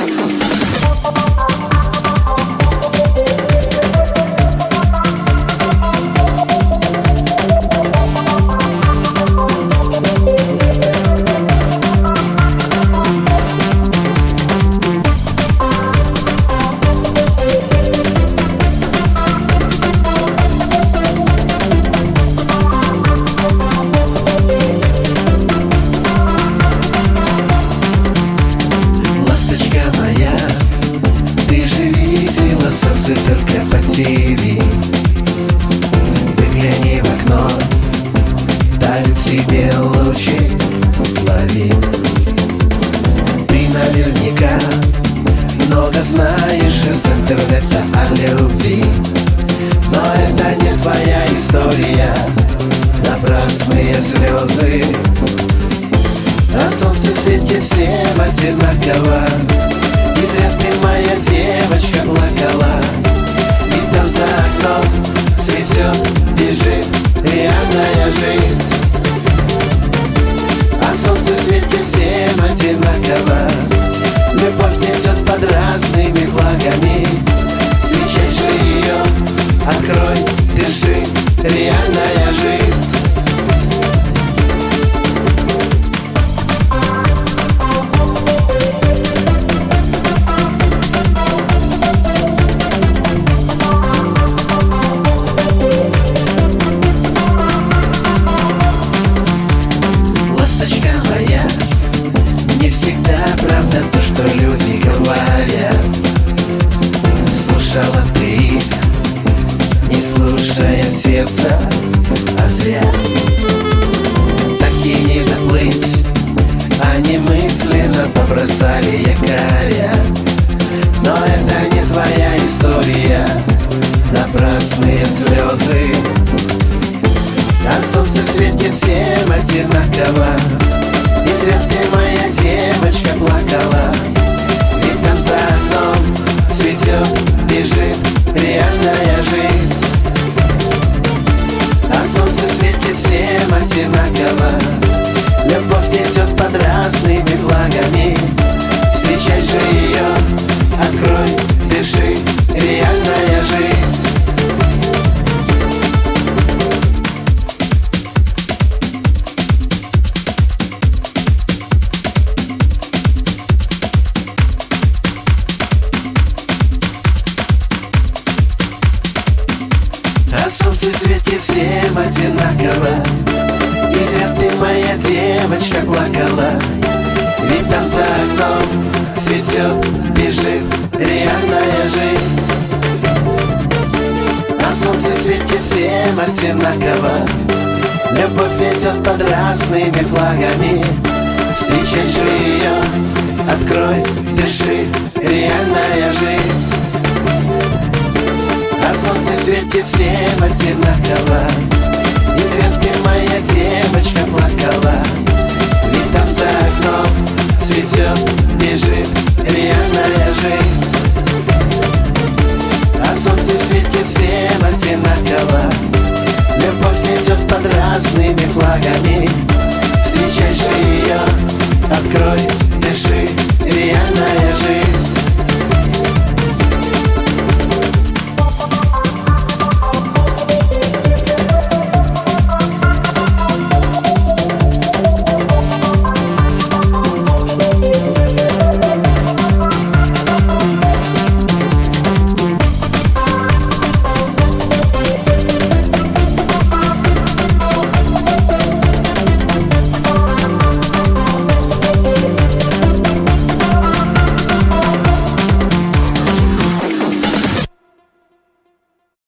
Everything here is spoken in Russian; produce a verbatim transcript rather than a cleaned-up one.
Солнце только по ТВ. Выгляни в окно, дарю тебе лучи, лови. Ты наверняка много знаешь из интернета о любви, но это не твоя история, напрасные слезы. А солнце светит всем одинаково, и зря ты, моя девочка, плакала. И там за окном цветет, бежит реальная жизнь. А солнце светит всем одинаково, любовь идет под разными флагами. Встречай же ее, открой, дыши, реальная жизнь. Правда то, что люди говорят. Слушала ты их, не слушая сердца, а зря. Так и не доплыть, они мысленно побросали якоря. Но это не твоя история, напрасные слезы. А солнце светит всем одинаково, и зря ты, моя девочка, плакала. Ведь там за окном цветет, бежит реальная жизнь. А солнце светит всем одинаково, любовь идет под разными флагами. Встречай же ее, открой, дыши, реальная жизнь. А солнце светит всем одинаково, и зря ты, моя девочка, плакала. Ведь там за окном цветет, бежит реальная жизнь. А солнце светит всем одинаково, любовь идет под разными флагами. Встречай же ее, открой, дыши, реальная жизнь. А солнце светит всем одинаково, и зря ты, моя девочка, плакала. Ведь там за окном цветет, бежит реальная жизнь.